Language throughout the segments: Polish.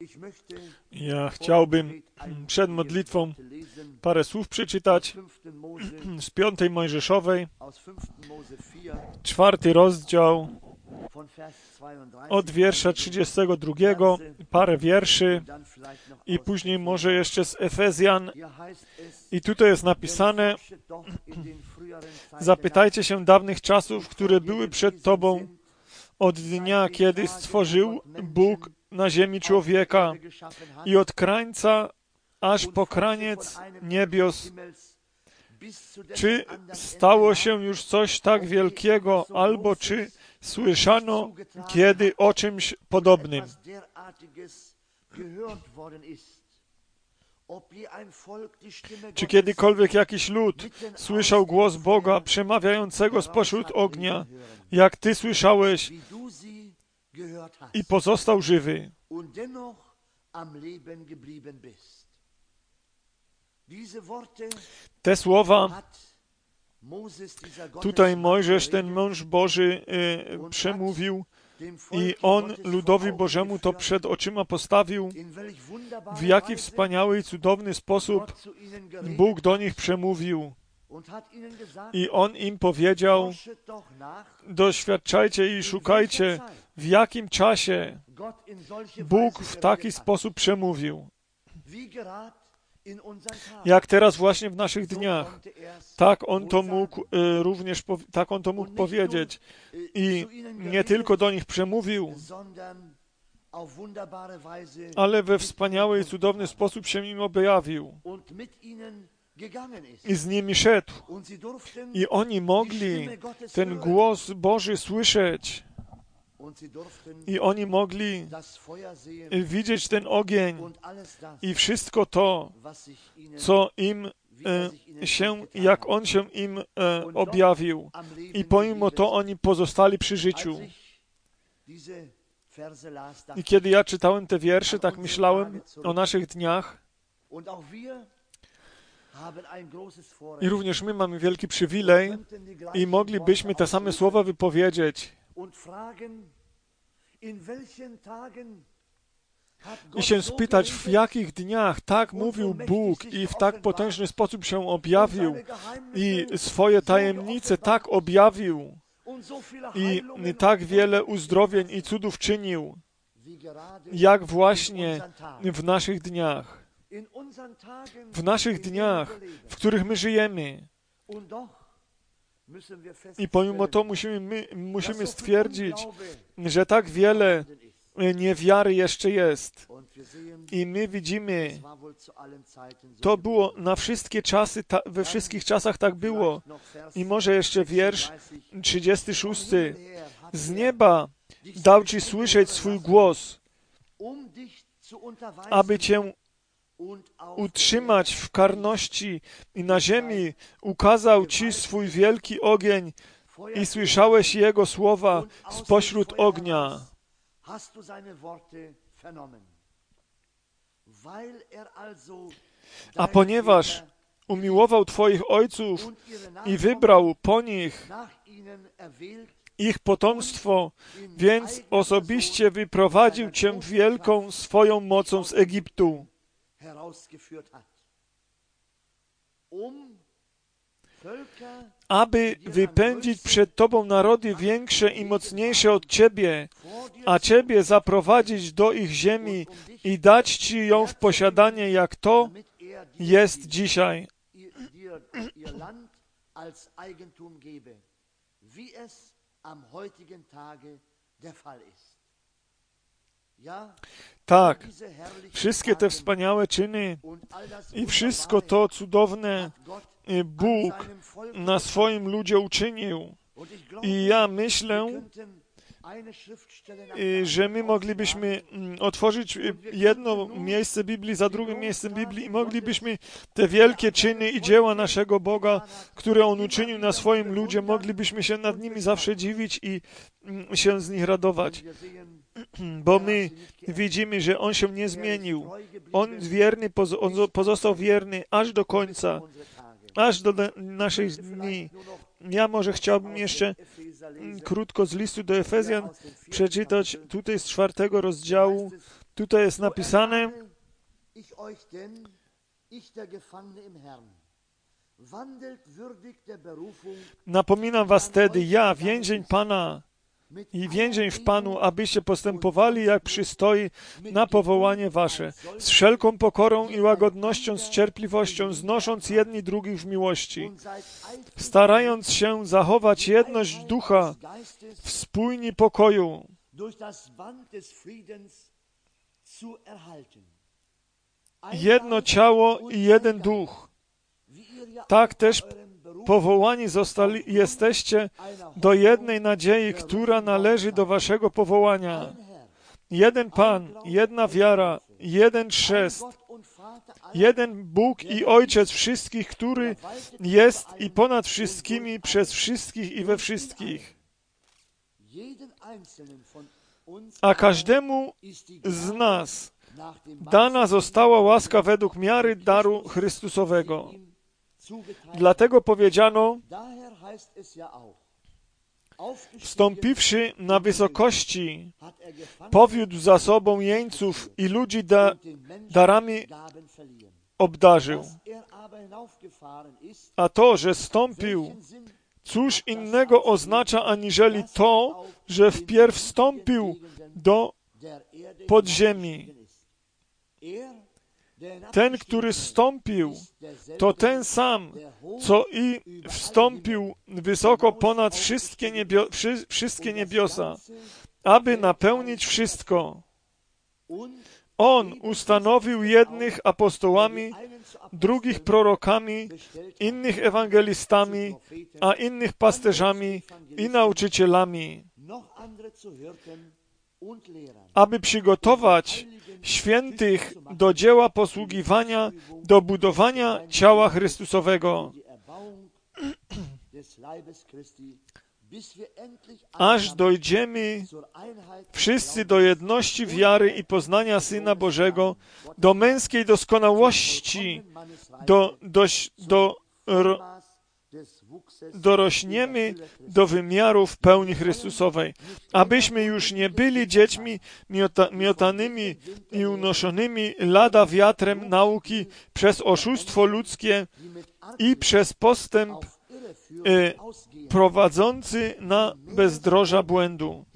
Ja chciałbym przed modlitwą parę słów przeczytać z 5 Mojżeszowej, 4 rozdział, od wiersza 32, parę wierszy i później może jeszcze z Efezjan. I tutaj jest napisane: zapytajcie się dawnych czasów, które były przed Tobą, od dnia, kiedy stworzył Bóg na ziemi człowieka i od krańca aż po kraniec niebios. Czy stało się już coś tak wielkiego, albo czy słyszano kiedy o czymś podobnym? Czy kiedykolwiek jakiś lud słyszał głos Boga przemawiającego spośród ognia, jak Ty słyszałeś i pozostał żywy? Te słowa tutaj Mojżesz, ten mąż Boży, przemówił i on ludowi Bożemu to przed oczyma postawił, w jaki wspaniały i cudowny sposób Bóg do nich przemówił. I on im powiedział: doświadczajcie i szukajcie, w jakim czasie Bóg w taki sposób przemówił. Jak teraz właśnie w naszych dniach. Tak on to mógł powiedzieć. I nie tylko do nich przemówił, ale we wspaniały i cudowny sposób się im objawił. I z nimi szedł. I oni mogli ten głos Boży słyszeć. I oni mogli widzieć ten ogień i wszystko to, co im jak on się im objawił. I pomimo to oni pozostali przy życiu. I kiedy ja czytałem te wiersze, tak myślałem o naszych dniach. I również my mamy wielki przywilej i moglibyśmy te same słowa wypowiedzieć. I się spytać, w jakich dniach tak mówił Bóg i w tak potężny sposób się objawił i swoje tajemnice tak objawił i tak wiele uzdrowień i cudów czynił, jak właśnie w naszych dniach. W naszych dniach, w których my żyjemy. I pomimo to musimy stwierdzić, że tak wiele niewiary jeszcze jest. I my widzimy, to było na wszystkie czasy, we wszystkich czasach tak było. I może jeszcze wiersz 36. Z nieba dał Ci słyszeć swój głos, aby Cię utrzymać w karności i na ziemi ukazał Ci swój wielki ogień i słyszałeś Jego słowa spośród ognia. A ponieważ umiłował Twoich ojców i wybrał po nich ich potomstwo, więc osobiście wyprowadził Cię wielką swoją mocą z Egiptu, aby wypędzić przed Tobą narody większe i mocniejsze od Ciebie, a Ciebie zaprowadzić do ich ziemi i dać Ci ją w posiadanie, jak to jest dzisiaj. Tak, wszystkie te wspaniałe czyny i wszystko to cudowne Bóg na swoim ludzie uczynił. I ja myślę, że my moglibyśmy otworzyć jedno miejsce Biblii za drugim miejscem Biblii i moglibyśmy te wielkie czyny i dzieła naszego Boga, które On uczynił na swoim ludzie, moglibyśmy się nad nimi zawsze dziwić i się z nich radować. Bo my widzimy, że On się nie zmienił. On pozostał wierny aż do końca, aż do naszych dni. Ja może chciałbym jeszcze krótko z listu do Efezjan przeczytać tutaj z 4 rozdziału Tutaj jest napisane: napominam was tedy, ja, więzień Pana i więzień w Panu, abyście postępowali, jak przystoi na powołanie wasze, z wszelką pokorą i łagodnością, z cierpliwością, znosząc jedni drugich w miłości, starając się zachować jedność ducha w spójni pokoju. Jedno ciało i jeden duch. Tak też powołani jesteście do jednej nadziei, która należy do waszego powołania. Jeden Pan, jedna wiara, jeden chrzest, jeden Bóg i Ojciec wszystkich, który jest i ponad wszystkimi, przez wszystkich i we wszystkich. A każdemu z nas dana została łaska według miary daru Chrystusowego. Dlatego powiedziano: wstąpiwszy na wysokości, powiódł za sobą jeńców i ludzi darami obdarzył. A to, że stąpił, cóż innego oznacza, aniżeli to, że wpierw wstąpił do podziemi. Ten, który zstąpił, to ten sam, co i wstąpił wysoko ponad wszystkie niebiosa, aby napełnić wszystko. On ustanowił jednych apostołami, drugich prorokami, innych ewangelistami, a innych pasterzami i nauczycielami, aby przygotować świętych do dzieła posługiwania, do budowania ciała Chrystusowego, aż dojdziemy wszyscy do jedności wiary i poznania Bożego, do męskiej doskonałości, dorośniemy do wymiarów pełni Chrystusowej, abyśmy już nie byli dziećmi miotanymi i unoszonymi lada wiatrem nauki przez oszustwo ludzkie i przez postęp prowadzący na bezdroża błędu.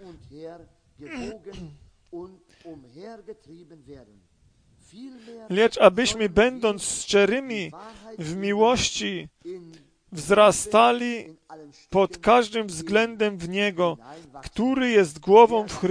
Lecz abyśmy, będąc szczerymi w miłości, wzrastali pod każdym względem w Niego, który jest głową w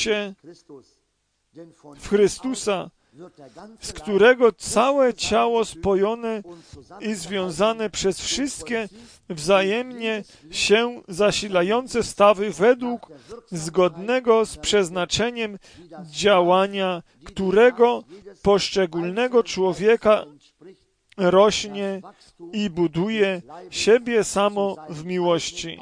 Chrystusa, z którego całe ciało spojone i związane przez wszystkie wzajemnie się zasilające stawy według zgodnego z przeznaczeniem działania, którego poszczególnego człowieka rośnie i buduje siebie samo w miłości.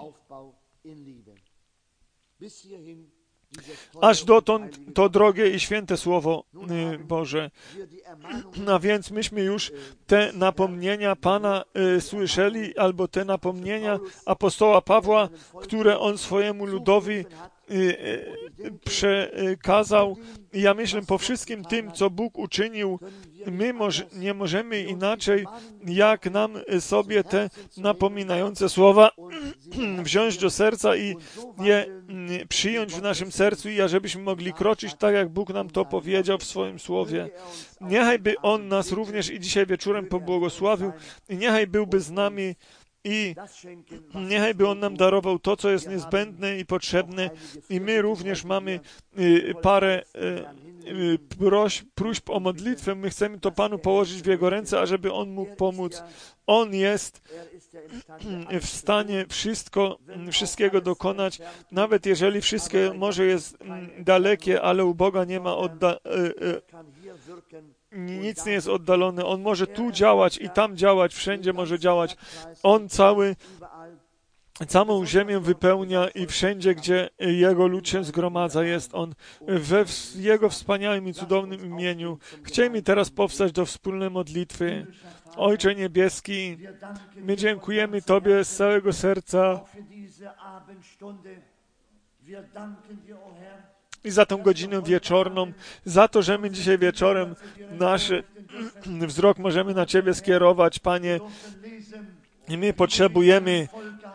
Aż dotąd to drogie i święte Słowo Boże. A więc myśmy już te napomnienia Pana słyszeli, albo te napomnienia apostoła Pawła, które on swojemu ludowi przekazał. Ja myślę, po wszystkim tym, co Bóg uczynił, my nie możemy inaczej, jak nam sobie te napominające słowa wziąć do serca i je przyjąć w naszym sercu, i ażebyśmy mogli kroczyć tak, jak Bóg nam to powiedział w swoim Słowie. Niechaj On nas również i dzisiaj wieczorem pobłogosławił i niechaj byłby z nami i niechaj by On nam darował to, co jest niezbędne i potrzebne. I my również mamy parę próśb o modlitwę. My chcemy to Panu położyć w Jego ręce, ażeby On mógł pomóc. On jest w stanie wszystkiego dokonać, nawet jeżeli wszystkie może jest dalekie, ale u Boga nie ma nic nie jest oddalone. On może tu działać i tam działać, wszędzie może działać. On całą ziemię wypełnia i wszędzie, gdzie Jego lud się zgromadza, jest On we Jego wspaniałym i cudownym imieniu. Chciejmy teraz powstać do wspólnej modlitwy. Ojcze Niebieski, my dziękujemy Tobie z całego serca i za tą godzinę wieczorną, za to, że my dzisiaj wieczorem nasz wzrok możemy na Ciebie skierować, Panie. I my potrzebujemy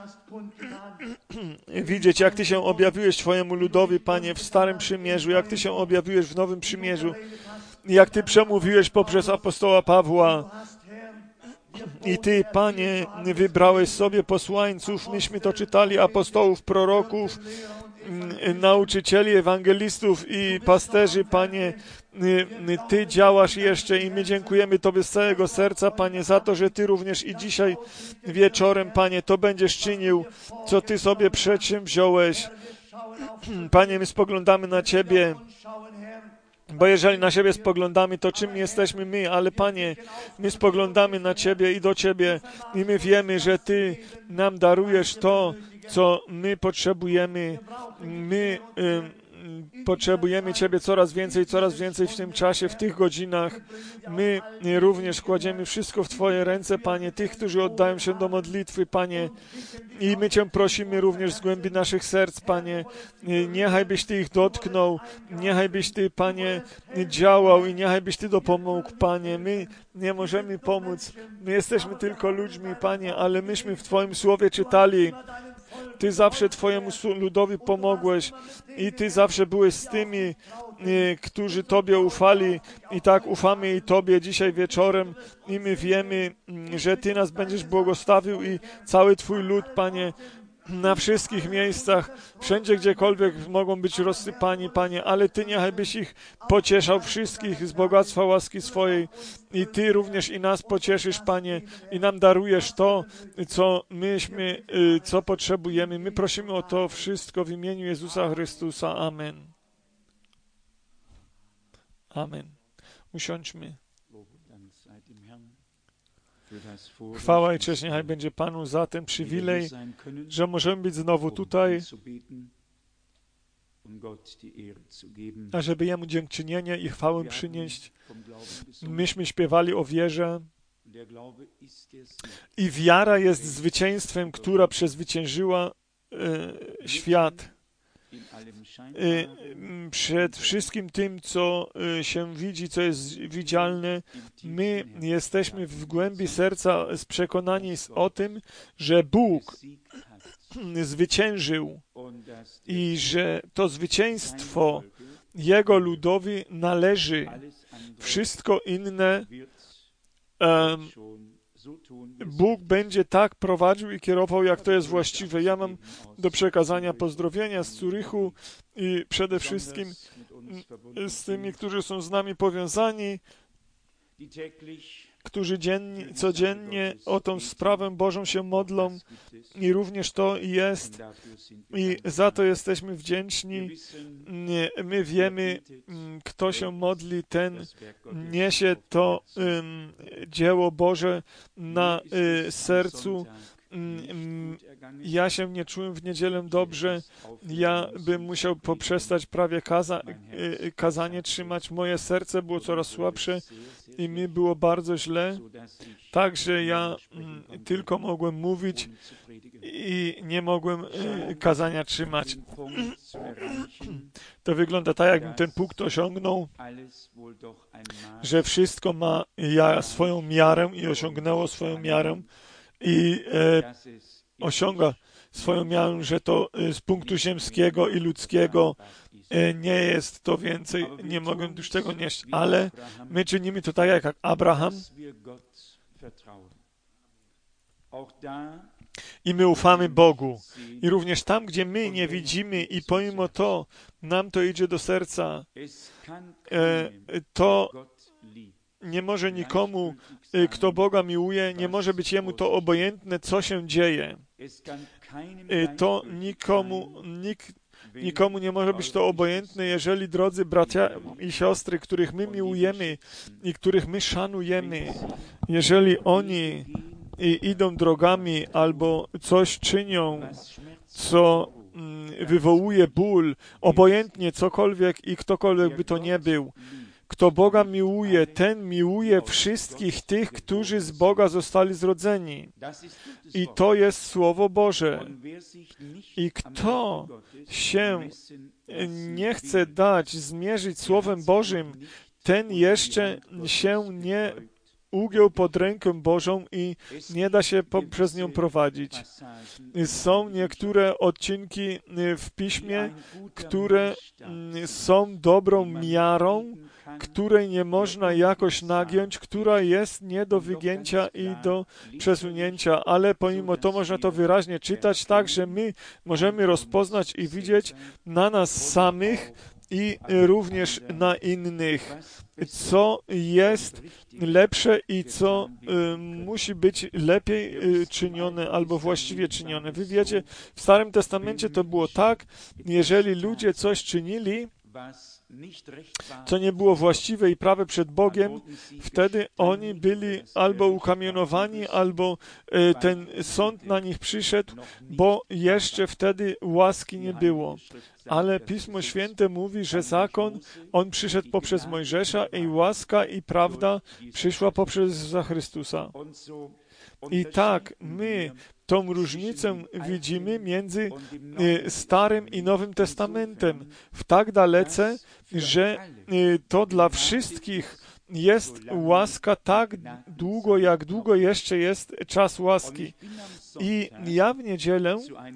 widzieć, jak Ty się objawiłeś Twojemu ludowi, Panie, w Starym Przymierzu, jak Ty się objawiłeś w Nowym Przymierzu, jak Ty przemówiłeś poprzez apostoła Pawła. I Ty, Panie, wybrałeś sobie posłańców, myśmy to czytali, apostołów, proroków, nauczycieli, ewangelistów i pasterzy, Panie. Ty działasz jeszcze i my dziękujemy Tobie z całego serca, Panie, za to, że Ty również i dzisiaj wieczorem, Panie, to będziesz czynił, co Ty sobie przedsięwziąłeś. Panie, my spoglądamy na Ciebie, bo jeżeli na siebie spoglądamy, to czym jesteśmy my? Ale Panie, my spoglądamy na Ciebie i do Ciebie i my wiemy, że Ty nam darujesz to, co my potrzebujemy. My potrzebujemy Ciebie coraz więcej w tym czasie, w tych godzinach. My również kładziemy wszystko w Twoje ręce, Panie, tych, którzy oddają się do modlitwy, Panie. I my Cię prosimy również z głębi naszych serc, Panie, niechaj byś Ty ich dotknął, niechaj byś Ty, Panie, działał i niechaj byś Ty dopomógł, Panie. My nie możemy pomóc, my jesteśmy tylko ludźmi, Panie, ale myśmy w Twoim Słowie czytali, Ty zawsze Twojemu ludowi pomogłeś i Ty zawsze byłeś z tymi, którzy Tobie ufali i tak ufamy i Tobie dzisiaj wieczorem i my wiemy, że Ty nas będziesz błogosławił i cały Twój lud, Panie, na wszystkich miejscach, wszędzie, gdziekolwiek mogą być rozsypani, Panie, ale Ty niechaj byś ich pocieszał wszystkich z bogactwa łaski swojej i Ty również i nas pocieszysz, Panie, i nam darujesz to, co potrzebujemy. My prosimy o to wszystko w imieniu Jezusa Chrystusa. Amen. Amen. Usiądźmy. Chwała i cześć niechaj będzie Panu za ten przywilej, że możemy być znowu tutaj, a żeby Jemu dziękczynienie i chwałę przynieść. Myśmy śpiewali o wierze i wiara jest zwycięstwem, która przezwyciężyła świat. Przed wszystkim tym, co się widzi, co jest widzialne, my jesteśmy w głębi serca przekonani o tym, że Bóg zwyciężył i że to zwycięstwo Jego ludowi należy. Wszystko inne Bóg będzie tak prowadził i kierował, jak to jest właściwe. Ja mam do przekazania pozdrowienia z Zurychu i przede wszystkim z tymi, którzy są z nami powiązani, którzy codziennie o tą sprawę Bożą się modlą i również to jest i za to jesteśmy wdzięczni. My wiemy, kto się modli, ten niesie to dzieło Boże na sercu. Ja się nie czułem w niedzielę dobrze. Ja bym musiał poprzestać prawie kazanie trzymać. Moje serce było coraz słabsze i mi było bardzo źle. Także ja tylko mogłem mówić i nie mogłem kazania trzymać. To wygląda tak, jakbym ten punkt osiągnął, że wszystko ma swoją miarę i osiągnęło swoją miarę i osiąga swoją miarę, że to z punktu ziemskiego i ludzkiego nie jest to więcej, nie mogę już tego nieść, ale my czynimy to tak jak Abraham i my ufamy Bogu. I również tam, gdzie my nie widzimy i pomimo to nam to idzie do serca, to nie może nikomu, kto Boga miłuje, nie może być jemu to obojętne, co się dzieje. To nikomu nie może być to obojętne, jeżeli, drodzy bracia i siostry, których my miłujemy i których my szanujemy, jeżeli oni idą drogami albo coś czynią, co wywołuje ból, obojętnie cokolwiek i ktokolwiek by to nie był, Kto Boga miłuje, ten miłuje wszystkich tych, którzy z Boga zostali zrodzeni. I to jest Słowo Boże. I kto się nie chce dać zmierzyć Słowem Bożym, ten jeszcze się nie ugiął pod rękę Bożą i nie da się przez nią prowadzić. Są niektóre odcinki w Piśmie, które są dobrą miarą, której nie można jakoś nagiąć, która jest nie do wygięcia i do przesunięcia, ale pomimo to można to wyraźnie czytać tak, że my możemy rozpoznać i widzieć na nas samych i również na innych, co jest lepsze i co musi być lepiej czynione albo właściwie czynione. Wy wiecie, w Starym Testamencie to było tak, jeżeli ludzie coś czynili, co nie było właściwe i prawe przed Bogiem, wtedy oni byli albo ukamienowani, albo ten sąd na nich przyszedł, bo jeszcze wtedy łaski nie było. Ale Pismo Święte mówi, że zakon, on przyszedł poprzez Mojżesza i łaska i prawda przyszła poprzez Chrystusa. I tak my tą różnicę widzimy między Starym i Nowym Testamentem w tak dalece, że to dla wszystkich jest łaska tak długo, jak długo jeszcze jest czas łaski. I ja w niedzielę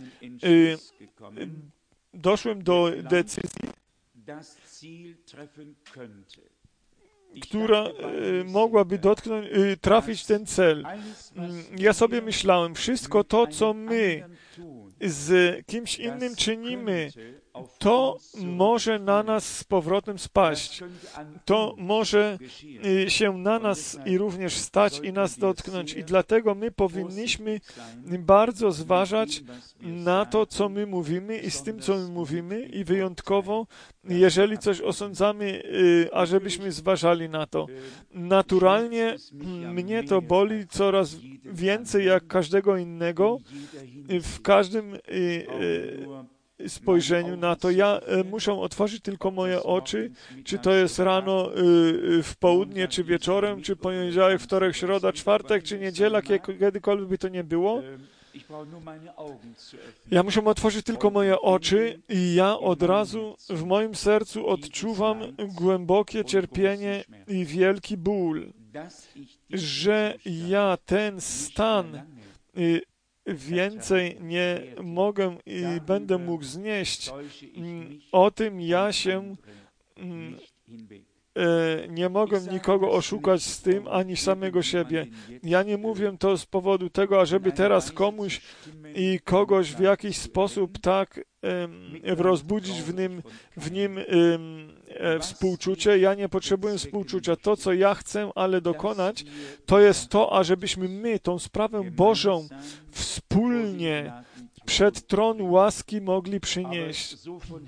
doszłem do decyzji, która mogłaby trafić ten cel. Ja sobie myślałem, wszystko to, co my z kimś innym czynimy, to może na nas z powrotem spaść. To może się na nas i również stać i nas dotknąć. I dlatego my powinniśmy bardzo zważać na to, co my mówimy i z tym, co my mówimy i wyjątkowo, jeżeli coś osądzamy, ażebyśmy zważali na to. Naturalnie mnie to boli coraz więcej jak każdego innego w każdym spojrzeniu na to. Ja muszę otworzyć tylko moje oczy, czy to jest rano, w południe, czy wieczorem, czy poniedziałek, wtorek, środa, czwartek, czy niedziela, kiedykolwiek by to nie było. Ja muszę otworzyć tylko moje oczy i ja od razu w moim sercu odczuwam głębokie cierpienie i wielki ból, że ja ten stan więcej nie mogę i będę mógł znieść. O tym ja się nie mogę nikogo oszukać z tym, ani samego siebie. Ja nie mówię to z powodu tego, ażeby teraz komuś i kogoś w jakiś sposób tak rozbudzić w nim współczucie. Ja nie potrzebuję współczucia. To, co ja chcę, ale dokonać, to jest to, ażebyśmy my tą sprawę Bożą wspólnie przed tron łaski mogli przynieść.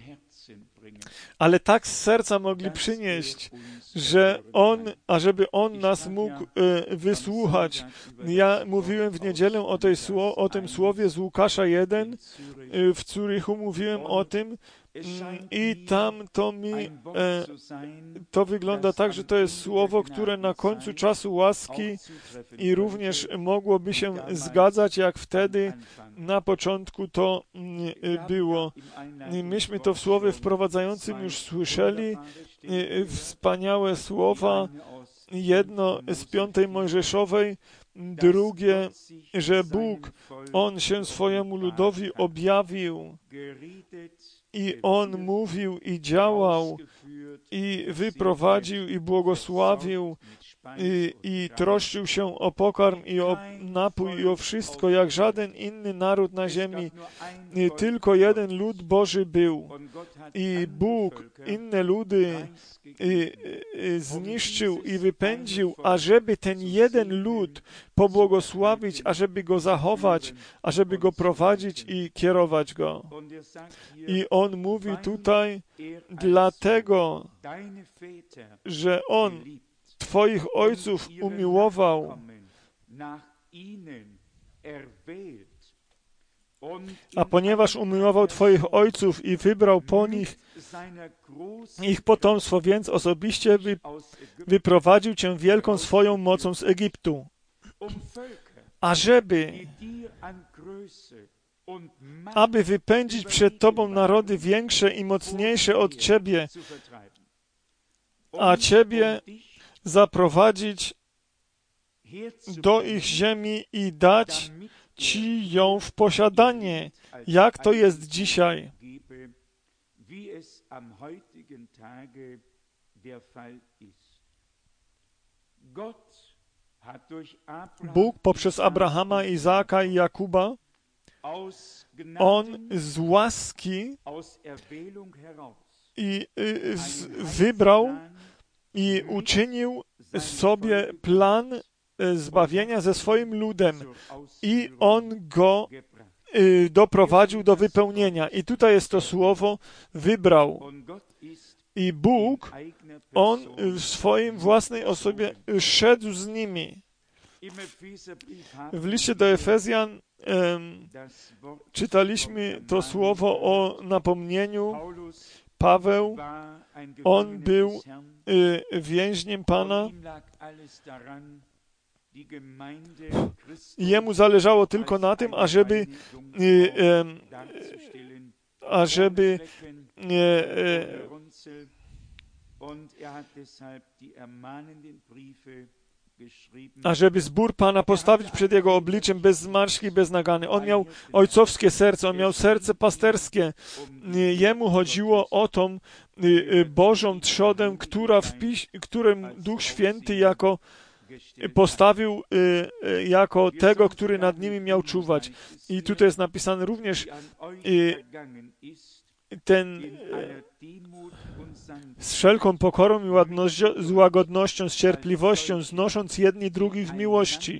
Ale tak z serca mogli przynieść, że ażeby On nas mógł wysłuchać. Ja mówiłem w niedzielę o tym słowie z Łukasza 1, w Zurychu mówiłem o tym i tam to wygląda tak, że to jest słowo, które na końcu czasu łaski i również mogłoby się zgadzać, jak wtedy na początku to było. Myśmy to w słowie wprowadzającym już słyszeli, wspaniałe słowa, jedno z 5 Mojżeszowej, drugie, że Bóg, On się swojemu ludowi objawił i On mówił i działał i wyprowadził i błogosławił i troszczył się o pokarm i o napój i o wszystko, jak żaden inny naród na ziemi. Tylko jeden lud Boży był. I Bóg inne ludy zniszczył i wypędził, ażeby ten jeden lud pobłogosławić, ażeby go zachować, ażeby go prowadzić i kierować go. I On mówi tutaj, dlatego, że On Twoich ojców umiłował A ponieważ umiłował Twoich ojców i wybrał po nich ich potomstwo, więc osobiście wyprowadził Cię wielką swoją mocą z Egiptu, aby wypędzić przed Tobą narody większe i mocniejsze od Ciebie, a Ciebie zaprowadzić do ich ziemi i dać Ci ją w posiadanie, jak to jest dzisiaj. Bóg poprzez Abrahama, Izaaka i Jakuba, On z łaski wybrał i uczynił sobie plan zbawienia ze swoim ludem i On go doprowadził do wypełnienia. I tutaj jest to słowo wybrał. I Bóg, On w swoim własnej osobie szedł z nimi. W liście do Efezjan czytaliśmy to słowo o napomnieniu. Paweł, on był więźniem Pana. Jemu zależało tylko na tym, ażeby zbór Pana postawić przed Jego obliczem bez zmarszczki, bez nagany. On miał ojcowskie serce, on miał serce pasterskie. Jemu chodziło o tą Bożą trzodę, którym Duch Święty postawił jako tego, który nad nimi miał czuwać. I tutaj jest napisane również z wszelką pokorą i z łagodnością, z cierpliwością, znosząc jedni drugich w miłości.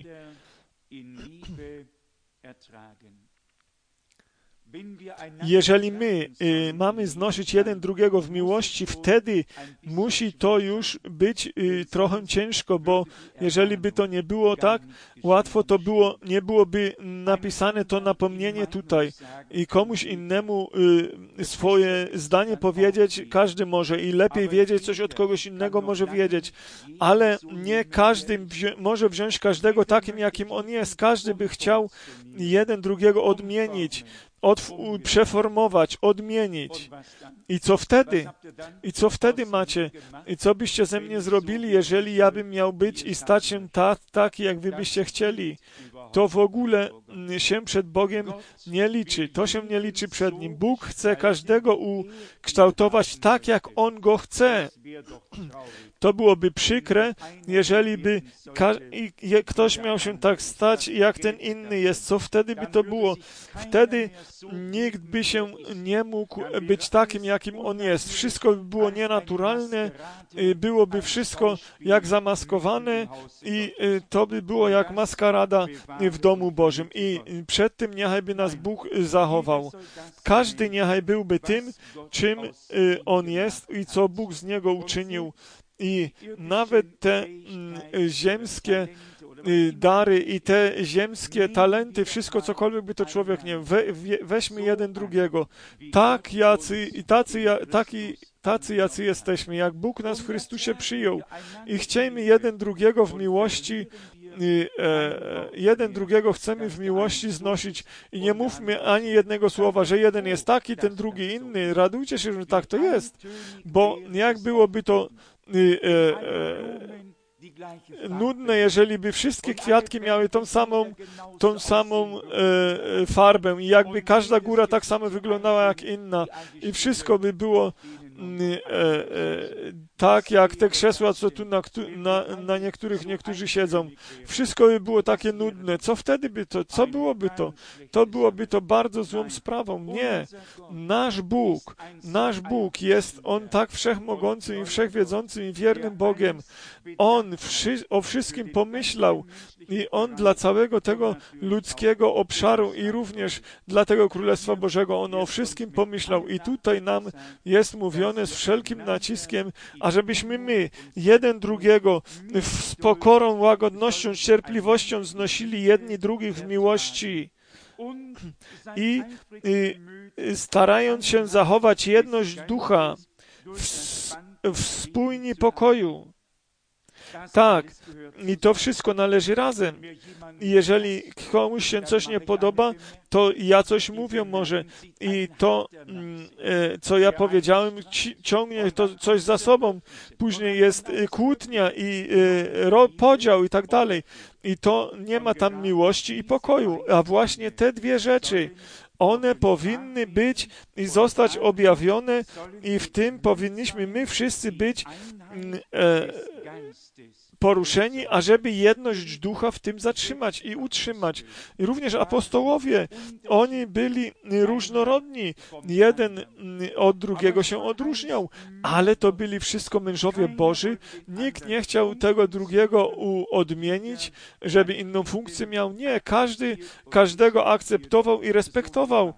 Jeżeli my mamy znosić jeden drugiego w miłości, wtedy musi to już być trochę ciężko, bo jeżeli by to nie było tak łatwo, to nie byłoby napisane to napomnienie tutaj. I komuś innemu swoje zdanie powiedzieć każdy może i lepiej wiedzieć coś od kogoś innego może wiedzieć, ale nie każdy może wziąć każdego takim, jakim on jest. Każdy by chciał jeden drugiego odmienić, przeformować, odmienić. I co wtedy? I co wtedy macie? I co byście ze mnie zrobili, jeżeli ja bym miał być i stać się taki, jak wy byście chcieli? To w ogóle się przed Bogiem nie liczy. To się nie liczy przed Nim. Bóg chce każdego ukształtować tak, jak On go chce. To byłoby przykre, jeżeli by ktoś miał się tak stać, jak ten inny jest. Co wtedy by to było? Wtedy nikt by się nie mógł być takim, jakim on jest. Wszystko by było nienaturalne, byłoby wszystko jak zamaskowane i to by było jak maskarada w domu Bożym. I przed tym niechaj by nas Bóg zachował. Każdy niechaj byłby tym, czym on jest i co Bóg z niego uczynił. I nawet te ziemskie dary i te ziemskie talenty, wszystko cokolwiek by to człowiek nie weźmy jeden drugiego. Tacy jacy jesteśmy, jak Bóg nas w Chrystusie przyjął i chciejmy jeden drugiego w miłości, jeden drugiego chcemy w miłości znosić i nie mówmy ani jednego słowa, że jeden jest taki, ten drugi inny. Radujcie się, że tak to jest, bo jak byłoby to nudne, jeżeli by wszystkie kwiatki miały tą samą farbę i jakby każda góra tak samo wyglądała jak inna i wszystko by było tak jak te krzesła, co tu na niektórzy siedzą. Wszystko by było takie nudne. Co wtedy by to? Co byłoby to? To byłoby to bardzo złą sprawą. Nie. Nasz Bóg jest, On tak wszechmogącym i wszechwiedzącym i wiernym Bogiem. On o wszystkim pomyślał i On dla całego tego ludzkiego obszaru i również dla tego Królestwa Bożego, On o wszystkim pomyślał. I tutaj nam jest mówione z wszelkim naciskiem, ażebyśmy my jeden drugiego z pokorą, łagodnością, cierpliwością znosili jedni drugich w miłości. i starając się zachować jedność ducha w spójni pokoju. Tak, i to wszystko należy razem. I jeżeli komuś się coś nie podoba, to ja coś mówię może i to, co ja powiedziałem, ciągnie to coś za sobą. Później jest kłótnia i podział i tak dalej. I to nie ma tam miłości i pokoju. A właśnie te dwie rzeczy, one powinny być i zostać objawione i w tym powinniśmy my wszyscy być poruszeni, ażeby jedność ducha w tym zatrzymać i utrzymać. I również apostołowie, oni byli różnorodni. Jeden od drugiego się odróżniał, ale to byli wszystko mężowie Boży. Nikt nie chciał tego drugiego odmienić, żeby inną funkcję miał. Nie, każdy każdego akceptował i respektował.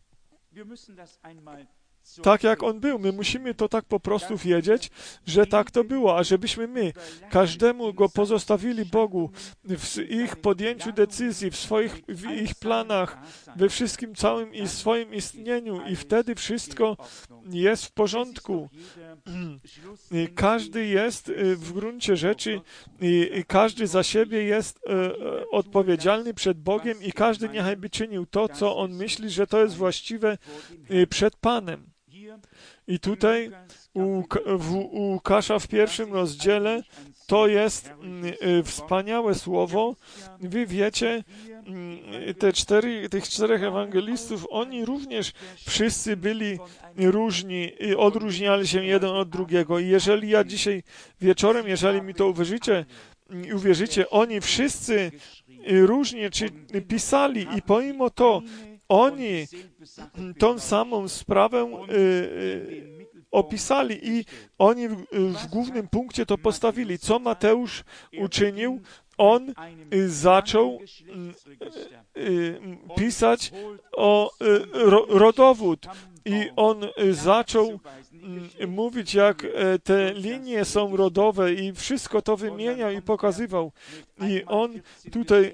Tak jak on był. My musimy to tak po prostu wiedzieć, że tak to było, a żebyśmy my każdemu go pozostawili Bogu w ich podjęciu decyzji, w ich planach, we wszystkim całym i swoim istnieniu i wtedy wszystko jest w porządku. Każdy jest w gruncie rzeczy i każdy za siebie jest odpowiedzialny przed Bogiem i każdy niechaj by czynił to, co on myśli, że to jest właściwe przed Panem. I tutaj u Łukasza w 1 rozdziale to jest wspaniałe słowo. Wy wiecie, tych czterech ewangelistów, oni również wszyscy byli różni i odróżniali się jeden od drugiego. I jeżeli ja dzisiaj wieczorem, jeżeli mi to uwierzycie, oni wszyscy różnie pisali i pomimo to oni tą samą sprawę opisali i oni w głównym punkcie to postawili. Co Mateusz uczynił? On zaczął pisać o rodowód i on zaczął mówić, jak te linie są rodowe i wszystko to wymieniał i pokazywał. I on tutaj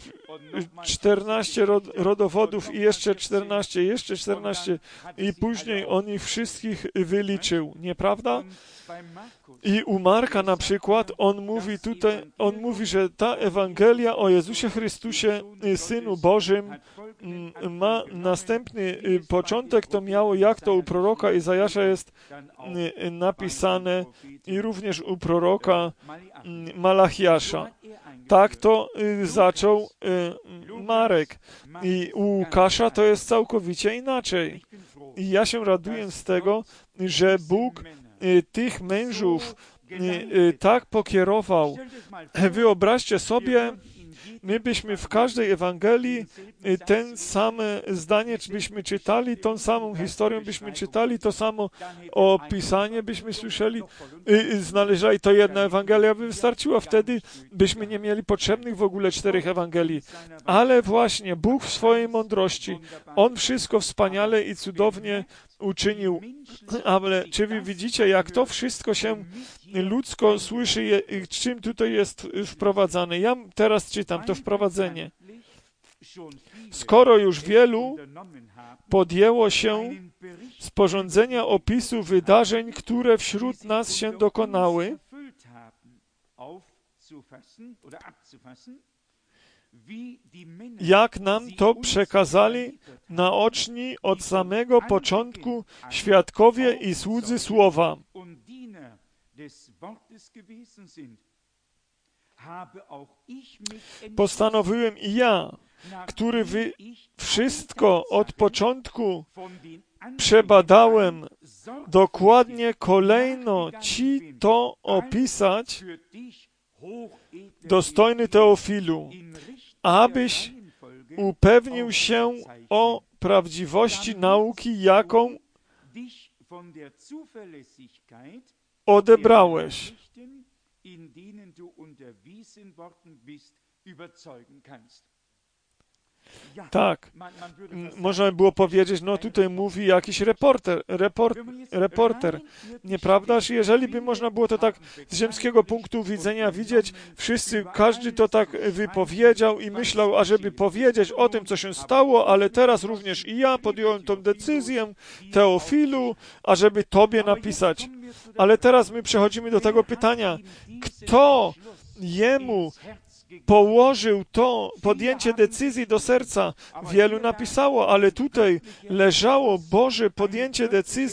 14 rodowodów i jeszcze 14 i później on ich wszystkich wyliczył, nieprawda? I u Marka na przykład on mówi, że ta Ewangelia o Jezusie Chrystusie, Synu Bożym, ma następny początek, to miało, jak to u proroka Izajasza jest napisane i również u proroka Malachiasza. Tak to zaczął Marek. I u Łukasza to jest całkowicie inaczej. I ja się raduję z tego, że Bóg tych mężów tak pokierował. Wyobraźcie sobie, my byśmy w każdej Ewangelii ten same zdanie byśmy czytali, tą samą historię byśmy czytali, to samo opisanie byśmy słyszeli, znaleźli, to jedna Ewangelia by wystarczyła, wtedy byśmy nie mieli potrzebnych w ogóle 4 Ewangelii. Ale właśnie Bóg w swojej mądrości, On wszystko wspaniale i cudownie uczynił. Ale czy wy widzicie, jak to wszystko się ludzko słyszy, czym tutaj jest wprowadzane? Ja teraz czytam to wprowadzenie. Skoro już wielu podjęło się sporządzenia opisu wydarzeń, które wśród nas się dokonały, jak nam to przekazali naoczni od samego początku świadkowie i słudzy Słowa. Postanowiłem i ja, który wszystko od początku przebadałem, dokładnie kolejno Ci to opisać, dostojny Teofilu, abyś upewnił się o prawdziwości nauki, jaką odebrałeś. Tak, można by było powiedzieć, no tutaj mówi jakiś reporter. Nieprawdaż? Jeżeli by można było to tak z ziemskiego punktu widzenia widzieć, każdy to tak wypowiedział i myślał, ażeby powiedzieć o tym, co się stało, ale teraz również i ja podjąłem tą decyzję, Teofilu, ażeby tobie napisać. Ale teraz my przechodzimy do tego pytania, kto jemu położył to podjęcie decyzji do serca. Wielu napisało, ale tutaj leżało Boże podjęcie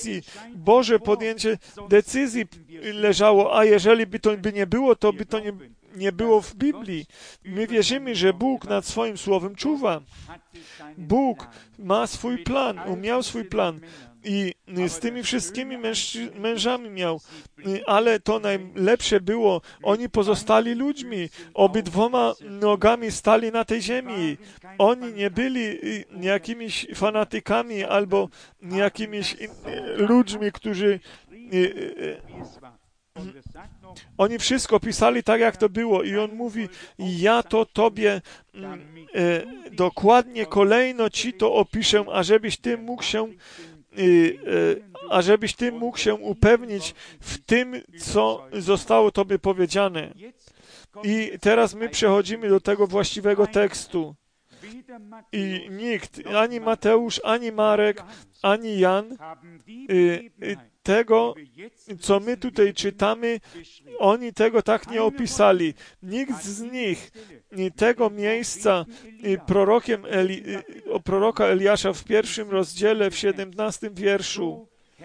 decyzji leżało, a jeżeli by to by nie było, to by to nie było w Biblii. My wierzymy, że Bóg nad swoim słowem czuwa. Bóg ma swój plan, miał swój plan. I z tymi wszystkimi mężami miał, ale to najlepsze było, oni pozostali ludźmi, obydwoma nogami stali na tej ziemi. Oni nie byli jakimiś fanatykami albo jakimiś ludźmi, którzy oni wszystko pisali tak, jak to było i on mówi, ja to tobie dokładnie kolejno ci to opiszę, ażebyś ty mógł się upewnić w tym, co zostało tobie powiedziane. I teraz my przechodzimy do tego właściwego tekstu. I nikt, ani Mateusz, ani Marek, ani Jan, tego, co my tutaj czytamy, oni tego tak nie opisali. Nikt z nich tego miejsca proroka Eliasza w 1 rozdziale, w 17 wierszu,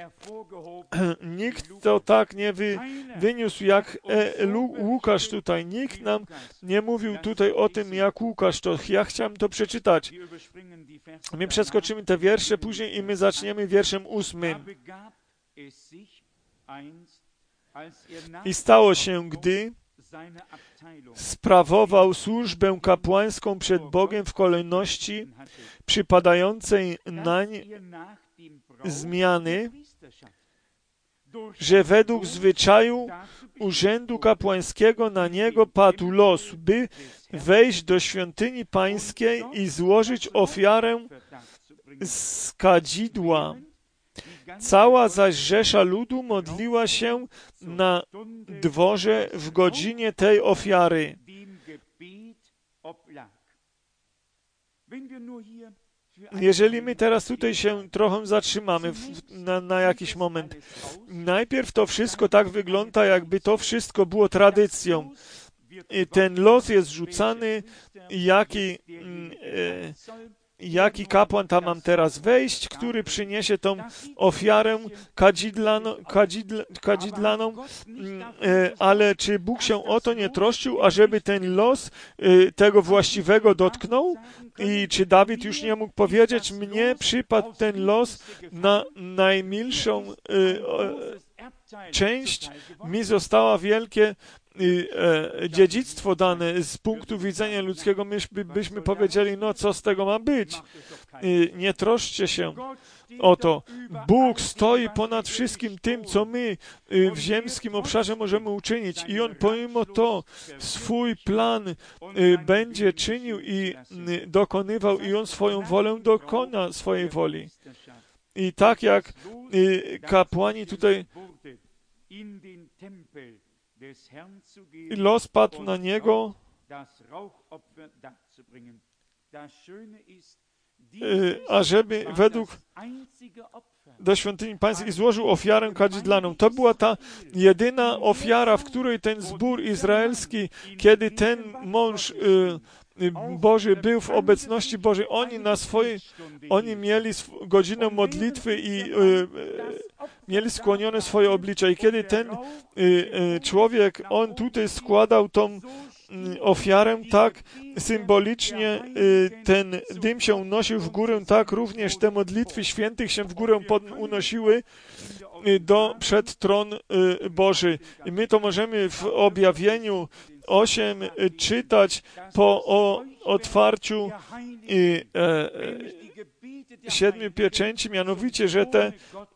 nikt to tak nie wyniósł jak Łukasz tutaj. Nikt nam nie mówił tutaj o tym jak Łukasz. To ja chciałem to przeczytać. My przeskoczymy te wiersze później i my zaczniemy wierszem 8. I stało się, gdy sprawował służbę kapłańską przed Bogiem w kolejności przypadającej nań zmiany, że według zwyczaju urzędu kapłańskiego na niego padł los, by wejść do świątyni pańskiej i złożyć ofiarę z kadzidła. Cała zaś rzesza ludu modliła się na dworze w godzinie tej ofiary. Jeżeli my teraz tutaj się trochę zatrzymamy na jakiś moment, najpierw to wszystko tak wygląda, jakby to wszystko było tradycją. Ten los jest rzucany, jaki kapłan tam mam teraz wejść, który przyniesie tą ofiarę kadzidlaną, ale czy Bóg się o to nie troszczył, ażeby ten los tego właściwego dotknął? I czy Dawid już nie mógł powiedzieć, mnie przypadł ten los na najmilszą część, mi została wielkie dziedzictwo dane z punktu widzenia ludzkiego, byśmy powiedzieli, no co z tego ma być? Nie troszczcie się o to. Bóg stoi ponad wszystkim tym, co my w ziemskim obszarze możemy uczynić i On pomimo to swój plan będzie czynił i dokonywał i On swoją wolę dokona swojej woli. I tak jak kapłani tutaj los padł na niego, ażeby według do świątyni pańskiej złożył ofiarę kadzidlaną. To była ta jedyna ofiara, w której ten zbór izraelski, kiedy ten mąż Boży był w obecności Bożej, oni mieli godzinę modlitwy i mieli skłonione swoje oblicze. I kiedy ten człowiek, on tutaj składał tą ofiarę, tak symbolicznie ten dym się unosił w górę, tak również te modlitwy świętych się w górę unosiły przed tron Boży. I my to możemy w objawieniu 8 czytać po otwarciu 7 pieczęci, mianowicie, że te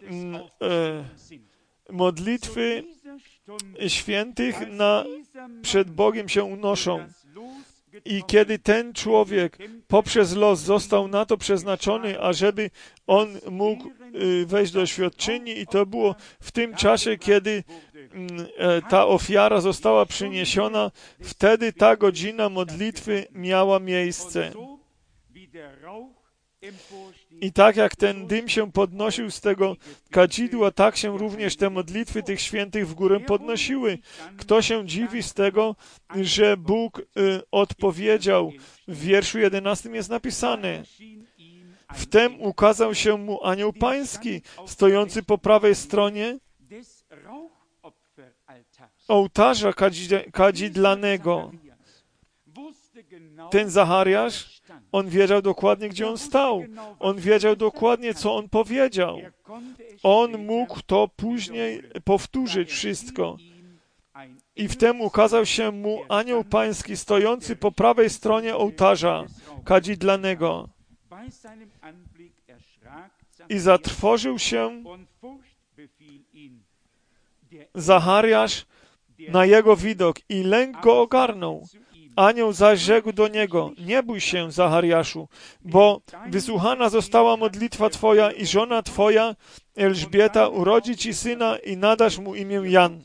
modlitwy świętych przed Bogiem się unoszą. I kiedy ten człowiek poprzez los został na to przeznaczony, ażeby on mógł wejść do świątyni, i to było w tym czasie, kiedy ta ofiara została przyniesiona, wtedy ta godzina modlitwy miała miejsce. I tak jak ten dym się podnosił z tego kadzidła, tak się również te modlitwy tych świętych w górę podnosiły. Kto się dziwi z tego, że Bóg odpowiedział? W wierszu 11 jest napisane: wtem ukazał się mu anioł pański, stojący po prawej stronie ołtarza kadzidlanego. Ten Zachariasz, on wiedział dokładnie, gdzie on stał. On wiedział dokładnie, co on powiedział. On mógł to później powtórzyć wszystko. I wtem ukazał się mu anioł pański, stojący po prawej stronie ołtarza kadzidlanego. I zatrwożył się Zachariasz na jego widok i lęk go ogarnął. Anioł zaś rzekł do niego: nie bój się, Zachariaszu, bo wysłuchana została modlitwa twoja i żona twoja, Elżbieta, urodzi ci syna i nadasz mu imię Jan.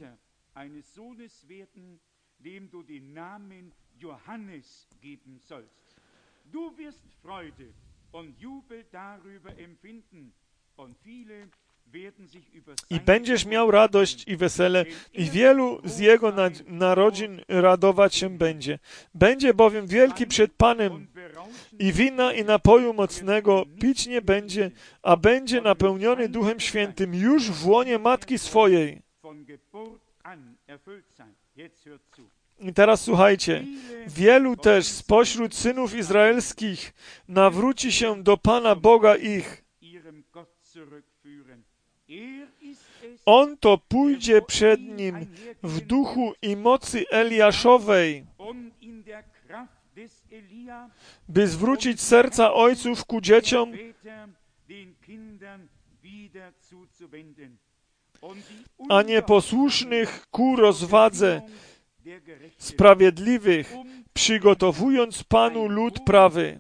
I będziesz miał radość i wesele, i wielu z jego narodzin radować się będzie. Będzie bowiem wielki przed Panem i wina i napoju mocnego pić nie będzie, a będzie napełniony Duchem Świętym już w łonie matki swojej. I teraz słuchajcie, wielu też spośród synów izraelskich nawróci się do Pana Boga ich. On to pójdzie przed nim w duchu i mocy Eliaszowej, by zwrócić serca ojców ku dzieciom a nieposłusznych ku rozwadze sprawiedliwych, przygotowując Panu lud prawy.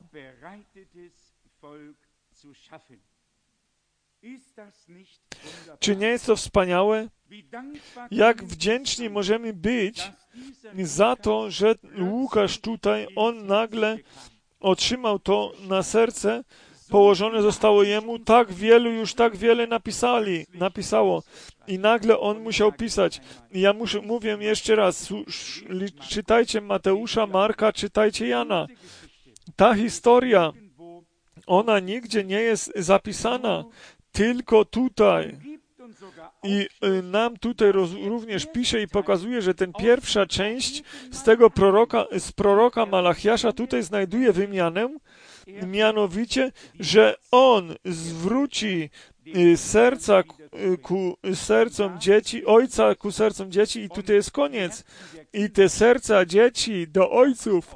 Czy nie jest to wspaniałe? Jak wdzięczni możemy być za to, że Łukasz tutaj, on nagle otrzymał to na serce, położone zostało jemu, tak wielu już tak wiele napisało i nagle on musiał pisać. I ja mówię jeszcze raz, czytajcie Mateusza, Marka, czytajcie Jana. Ta historia, ona nigdzie nie jest zapisana, tylko tutaj. I nam tutaj również pisze i pokazuje, że ten pierwsza część z proroka Malachiasza tutaj znajduje wymianę, mianowicie, że on zwróci serca ku sercom dzieci, ojca ku sercom dzieci i tutaj jest koniec. I te serca dzieci do ojców,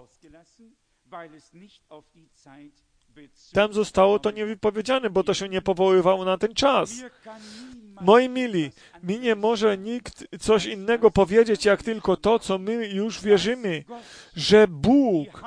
tam zostało to niewypowiedziane, bo to się nie powoływało na ten czas. Moi mili, mi nie może nikt coś innego powiedzieć, jak tylko to, co my już wierzymy, że Bóg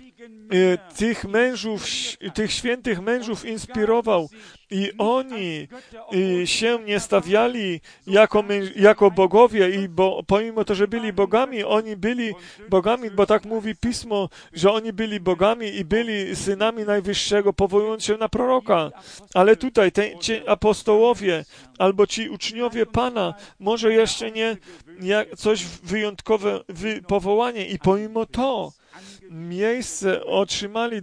tych świętych mężów inspirował i oni się nie stawiali jako bogowie i pomimo to, że byli bogami, oni byli bogami, bo tak mówi Pismo, że oni byli bogami i byli synami Najwyższego, powołując się na proroka. Ale tutaj ci apostołowie albo ci uczniowie Pana może jeszcze nie coś wyjątkowe powołanie i pomimo to miejsce otrzymali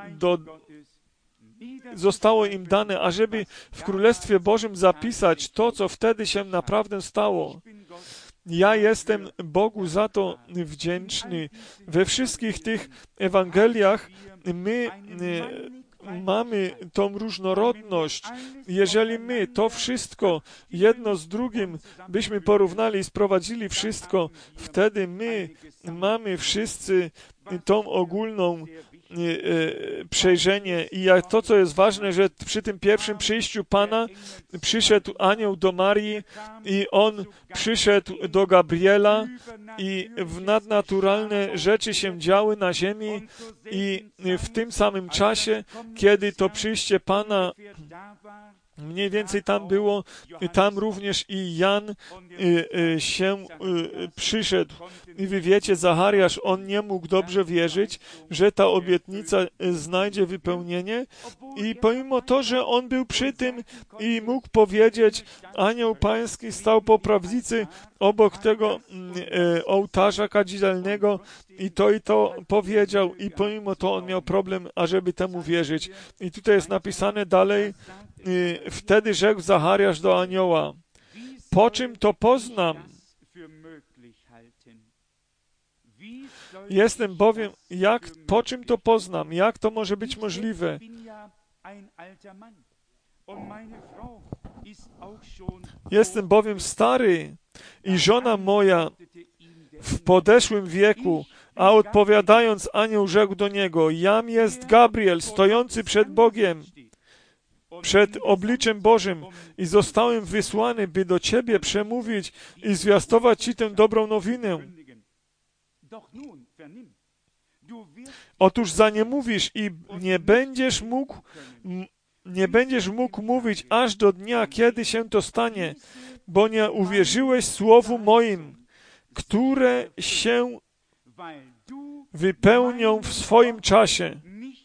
zostało im dane, ażeby w Królestwie Bożym zapisać to, co wtedy się naprawdę stało. Ja jestem Bogu za to wdzięczny. We wszystkich tych Ewangeliach my mamy tą różnorodność. Jeżeli my to wszystko jedno z drugim byśmy porównali i sprowadzili wszystko, wtedy my mamy wszyscy tą ogólną przejrzenie i to, co jest ważne, że przy tym pierwszym przyjściu Pana przyszedł anioł do Marii i on przyszedł do Gabriela i nadnaturalne rzeczy się działy na ziemi i w tym samym czasie, kiedy to przyjście Pana mniej więcej tam było, tam również i Jan się przyszedł. I wy wiecie, Zachariasz, on nie mógł dobrze wierzyć, że ta obietnica znajdzie wypełnienie i pomimo to, że on był przy tym i mógł powiedzieć, anioł pański stał po prawicy obok tego ołtarza kadzidelnego i to powiedział i pomimo to on miał problem, ażeby temu wierzyć. I tutaj jest napisane dalej, wtedy rzekł Zachariasz do anioła, po czym to poznam? Jestem bowiem, po czym to poznam? Jak to może być możliwe? Jestem bowiem stary i żona moja w podeszłym wieku, a odpowiadając anioł rzekł do niego, jam jest Gabriel, stojący przed Bogiem, przed obliczem Bożym i zostałem wysłany, by do Ciebie przemówić i zwiastować Ci tę dobrą nowinę. Otóż za nie mówisz i nie będziesz mógł mówić aż do dnia, kiedy się to stanie, bo nie uwierzyłeś słowu moim, które się wypełnią w swoim czasie.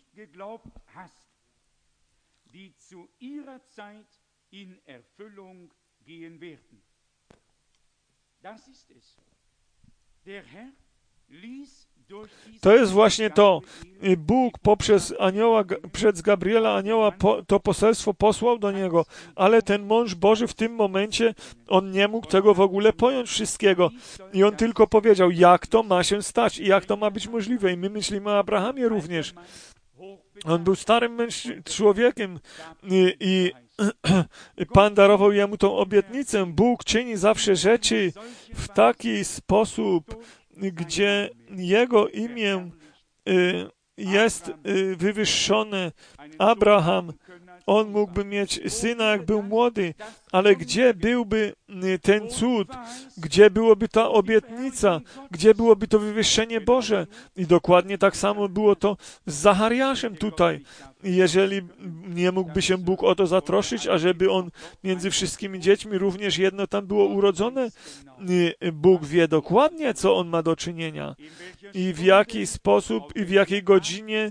To jest właśnie to. Bóg poprzez anioła, przez Gabriela anioła to poselstwo posłał do niego, ale ten mąż Boży w tym momencie, on nie mógł tego w ogóle pojąć wszystkiego. I on tylko powiedział, jak to ma się stać i jak to ma być możliwe. I my myślimy o Abrahamie również. On był starym człowiekiem i Pan darował jemu tą obietnicę. Bóg czyni zawsze rzeczy w taki sposób, gdzie Jego imię jest wywyższone. Abraham, on mógłby mieć syna, jak był młody, ale gdzie byłby ten cud? Gdzie byłoby ta obietnica? Gdzie byłoby to wywyższenie Boże? I dokładnie tak samo było to z Zachariaszem tutaj. Jeżeli nie mógłby się Bóg o to zatroszczyć, ażeby on między wszystkimi dziećmi również jedno tam było urodzone, Bóg wie dokładnie, co on ma do czynienia i w jaki sposób i w jakiej godzinie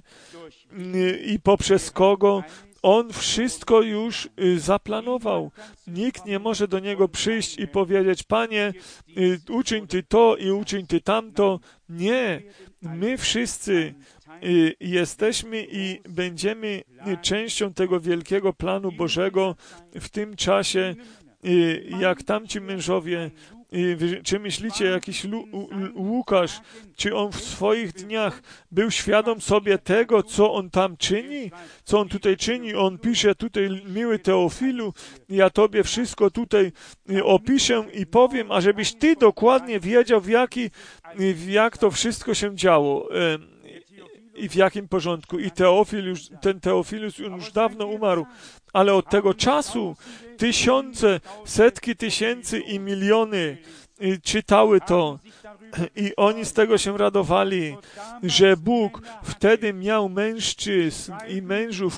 i poprzez kogo. On wszystko już zaplanował. Nikt nie może do Niego przyjść i powiedzieć, Panie, uczyń Ty to i uczyń Ty tamto. Nie. My wszyscy jesteśmy i będziemy częścią tego wielkiego planu Bożego w tym czasie, jak tamci mężowie. Czy myślicie, jakiś Łukasz, czy on w swoich dniach był świadom sobie tego, co on tam czyni? Co on tutaj czyni? On pisze tutaj, miły Teofilu, ja Tobie wszystko tutaj opiszę i powiem, ażebyś Ty dokładnie wiedział, jak to wszystko się działo i w jakim porządku. I ten Teofilus już dawno umarł, ale od tego czasu tysiące, setki tysięcy i miliony czytały to i oni z tego się radowali, że Bóg wtedy miał mężczyzn i mężów,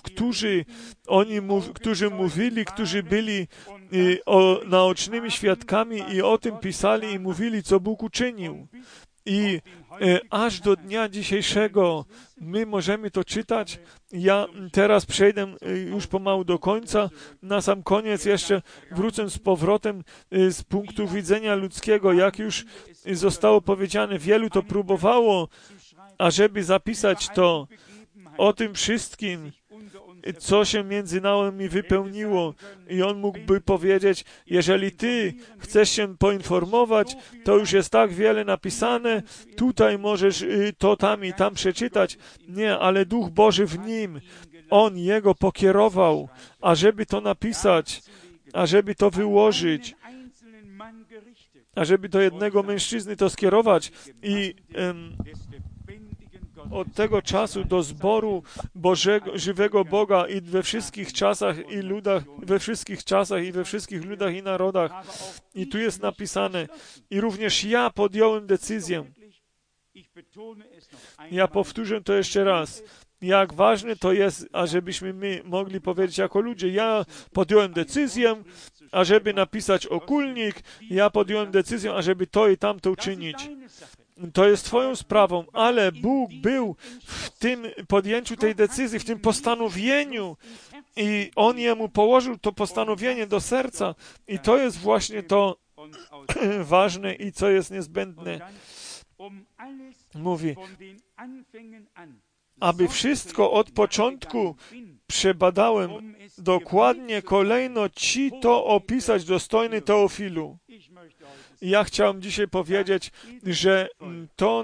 którzy mówili, którzy byli naocznymi świadkami i o tym pisali i mówili, co Bóg uczynił. I aż do dnia dzisiejszego my możemy to czytać. Ja teraz przejdę już pomału do końca. Na sam koniec jeszcze wrócę z powrotem z punktu widzenia ludzkiego. Jak już zostało powiedziane, wielu to próbowało, ażeby zapisać to o tym wszystkim, co się między nami wypełniło. I on mógłby powiedzieć, jeżeli ty chcesz się poinformować, to już jest tak wiele napisane, tutaj możesz to tam i tam przeczytać. Nie, ale Duch Boży w nim, on jego pokierował, ażeby to napisać, ażeby to wyłożyć, ażeby do jednego mężczyzny to skierować. I od tego czasu do zboru Bożego, żywego Boga i we wszystkich czasach i ludach, we wszystkich czasach i we wszystkich ludach i narodach. I tu jest napisane, i również ja podjąłem decyzję. Ja powtórzę to jeszcze raz. Jak ważne to jest, ażebyśmy my mogli powiedzieć jako ludzie, ja podjąłem decyzję, ażeby napisać okulnik, ja podjąłem decyzję, ażeby to i tamto uczynić. To jest twoją sprawą, ale Bóg był w tym podjęciu tej decyzji, w tym postanowieniu i On jemu położył to postanowienie do serca i to jest właśnie to ważne i co jest niezbędne. Mówi, aby wszystko od początku przebadałem dokładnie, kolejno ci to opisać, dostojny Teofilu. Ja chciałem dzisiaj powiedzieć, że to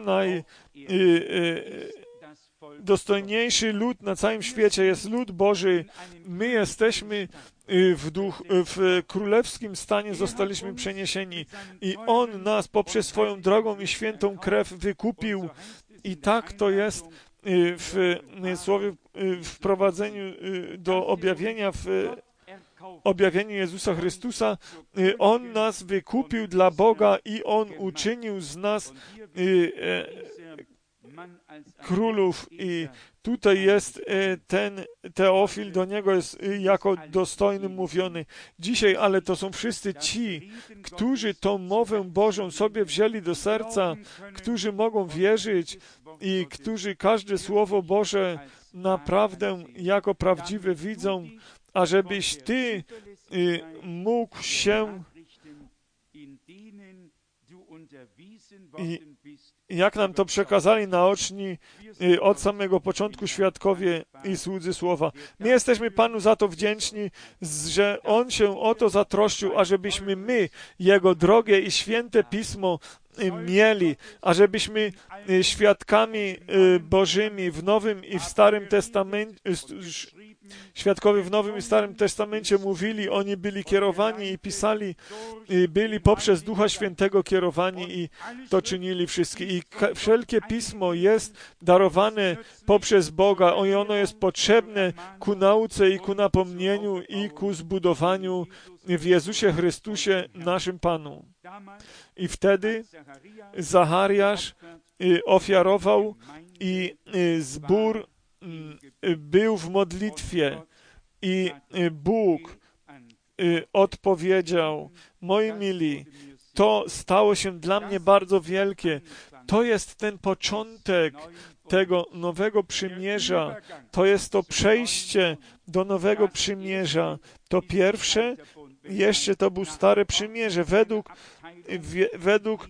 najdostojniejszy lud na całym świecie jest lud Boży. My jesteśmy w królewskim stanie, zostaliśmy przeniesieni i On nas poprzez swoją drogą i świętą krew wykupił. I tak to jest w słowie, w wprowadzeniu do objawienia, w objawieniu Jezusa Chrystusa. On nas wykupił dla Boga i On uczynił z nas królów i tutaj jest ten Teofil, do niego jest jako dostojny mówiony. Dzisiaj, ale to są wszyscy ci, którzy tą mowę Bożą sobie wzięli do serca, którzy mogą wierzyć i którzy każde Słowo Boże naprawdę jako prawdziwe widzą, ażebyś ty mógł się i jak nam to przekazali naoczni od samego początku świadkowie i słudzy Słowa. My jesteśmy Panu za to wdzięczni, że On się o to zatroszczył, ażebyśmy my, Jego drogie i święte Pismo mieli, ażebyśmy świadkami Bożymi w Nowym i w Starym Testamencie, świadkowie w Nowym i Starym Testamencie mówili, oni byli kierowani i pisali, byli poprzez Ducha Świętego kierowani i to czynili wszystkie. I wszelkie Pismo jest darowane poprzez Boga i ono jest potrzebne ku nauce i ku napomnieniu i ku zbudowaniu w Jezusie Chrystusie, naszym Panu. I wtedy Zachariasz ofiarował i zbór był w modlitwie i Bóg odpowiedział, moi mili, to stało się dla mnie bardzo wielkie. To jest ten początek tego nowego przymierza. To jest to przejście do nowego przymierza. To pierwsze, jeszcze to było stare przymierze. Według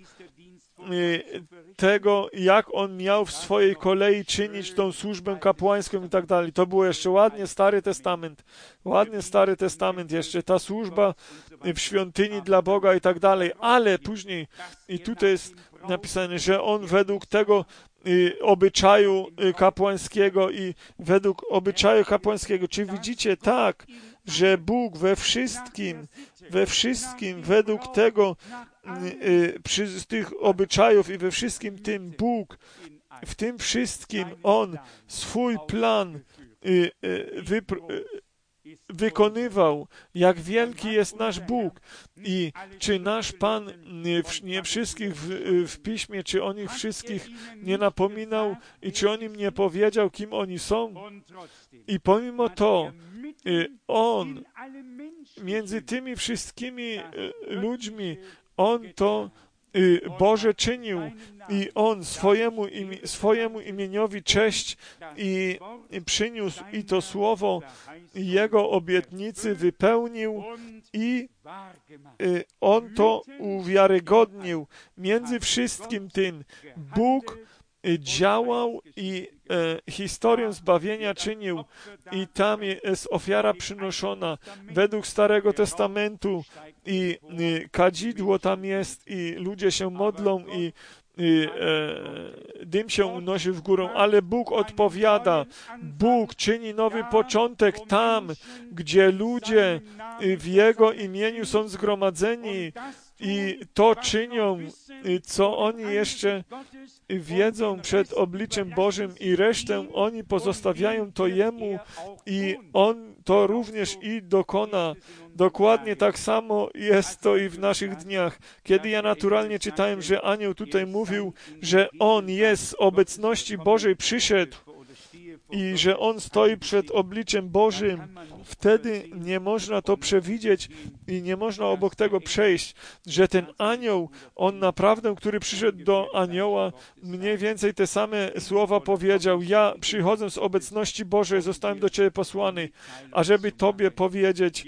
tego, jak on miał w swojej kolei czynić tą służbę kapłańską i tak dalej. To było jeszcze ładnie Stary Testament. Ładnie Stary Testament jeszcze. Ta służba w świątyni dla Boga i tak dalej. Ale później, i tutaj jest napisane, że on według tego obyczaju kapłańskiego i według obyczaju kapłańskiego. Czy widzicie tak, że Bóg we wszystkim według tego z tych obyczajów i we wszystkim tym Bóg, w tym wszystkim On swój plan wykonywał, jak wielki jest nasz Bóg i czy nasz Pan nie wszystkich w Piśmie, czy o nich wszystkich nie napominał i czy on im nie powiedział, kim oni są. I pomimo to On między tymi wszystkimi ludźmi On to Boże czynił i On swojemu imieniowi cześć i przyniósł i to słowo Jego obietnicy wypełnił i On to uwiarygodnił. Między wszystkim tym Bóg działał i historię zbawienia czynił i tam jest ofiara przynoszona według Starego Testamentu i kadzidło tam jest i ludzie się modlą i dym się unosi w górę, ale Bóg odpowiada. Bóg czyni nowy początek tam, gdzie ludzie w Jego imieniu są zgromadzeni i to czynią, co oni jeszcze wiedzą przed obliczem Bożym i resztę oni pozostawiają to Jemu i On to również i dokona. Dokładnie tak samo jest to i w naszych dniach. Kiedy ja naturalnie czytałem, że anioł tutaj mówił, że On jest z obecności Bożej przyszedł i że On stoi przed obliczem Bożym, wtedy nie można to przewidzieć i nie można obok tego przejść, że ten anioł, on naprawdę, który przyszedł do anioła, mniej więcej te same słowa powiedział: ja przychodzę z obecności Bożej, zostałem do Ciebie posłany, ażeby Tobie powiedzieć,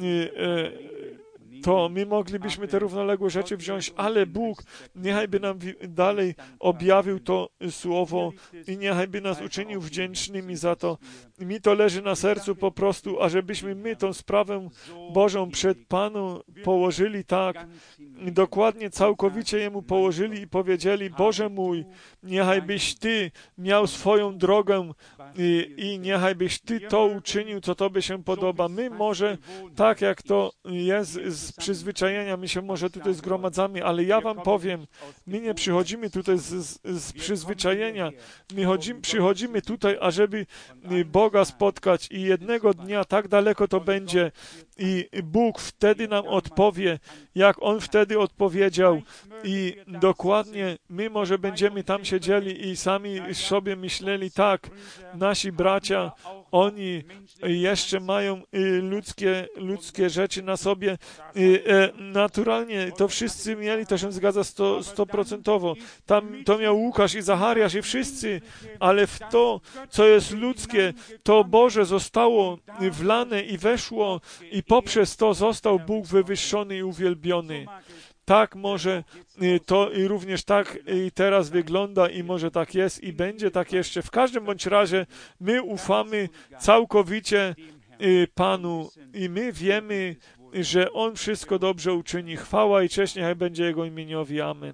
to my moglibyśmy te równoległe rzeczy wziąć, ale Bóg niechajby nam dalej objawił to słowo i niechajby nas uczynił wdzięcznymi za to. Mi to leży na sercu po prostu, ażebyśmy my tą sprawę Bożą przed Panu położyli tak, dokładnie, całkowicie Jemu położyli i powiedzieli: Boże mój, niechajbyś Ty miał swoją drogę i niechajbyś Ty to uczynił, co Tobie się podoba. My może, tak jak to jest z przyzwyczajenia, my się może tutaj zgromadzamy, ale ja wam powiem, my nie przychodzimy tutaj z przyzwyczajenia, my przychodzimy tutaj, ażeby Boga spotkać i jednego dnia tak daleko to będzie i Bóg wtedy nam odpowie, jak On wtedy odpowiedział i dokładnie my może będziemy tam siedzieli i sami sobie myśleli: tak, nasi bracia, oni jeszcze mają ludzkie rzeczy na sobie. Naturalnie to wszyscy mieli, to się zgadza 100%. Tam to miał Łukasz i Zachariasz i wszyscy, ale w to, co jest ludzkie, to Boże zostało wlane i weszło i poprzez to został Bóg wywyższony i uwielbiony. Tak może to i również tak i teraz wygląda i może tak jest i będzie tak jeszcze. W każdym bądź razie my ufamy całkowicie Panu i my wiemy, że On wszystko dobrze uczyni. Chwała i cześć niechaj będzie Jego imieniowi. Amen.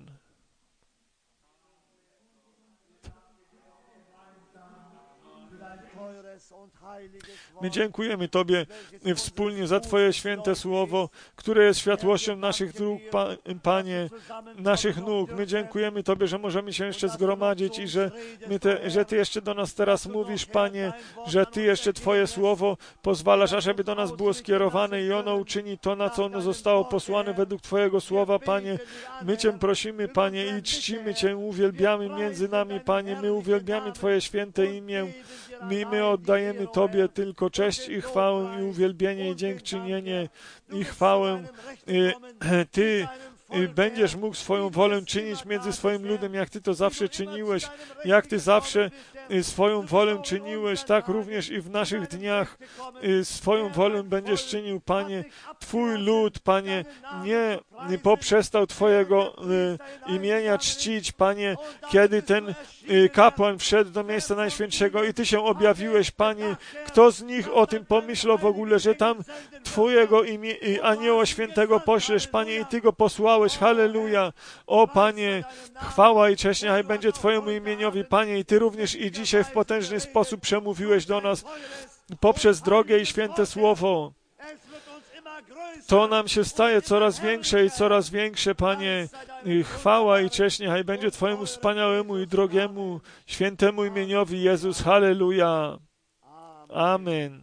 My dziękujemy Tobie wspólnie za Twoje święte słowo, które jest światłością naszych dróg, Panie, naszych nóg. My dziękujemy Tobie, że możemy się jeszcze zgromadzić i że Ty jeszcze do nas teraz mówisz, Panie, że Ty jeszcze Twoje słowo pozwalasz, ażeby do nas było skierowane i ono uczyni to, na co ono zostało posłane według Twojego słowa, Panie. My Cię prosimy, Panie, i czcimy Cię, uwielbiamy między nami, Panie, my uwielbiamy Twoje święte imię. My oddajemy Tobie tylko cześć i chwałę i uwielbienie i dziękczynienie i chwałę. Ty będziesz mógł swoją wolę czynić między swoim ludem, jak Ty to zawsze czyniłeś, jak Ty zawsze swoją wolę czyniłeś, tak również i w naszych dniach swoją wolę będziesz czynił, Panie. Twój lud, Panie, nie poprzestał Twojego imienia czcić, Panie, kiedy ten kapłan wszedł do miejsca Najświętszego i Ty się objawiłeś, Panie. Kto z nich o tym pomyślał w ogóle, że tam Twojego anioła świętego poślesz, Panie, i Ty go posłałeś. Halleluja. O, Panie, chwała i cześć niechaj będzie Twojemu imieniowi, Panie, i Ty również i dzisiaj w potężny sposób przemówiłeś do nas poprzez drogie i święte słowo. To nam się staje coraz większe i coraz większe, Panie. Chwała i cześć niechaj będzie Twojemu wspaniałemu i drogiemu, świętemu imieniowi Jezus. Halleluja. Amen.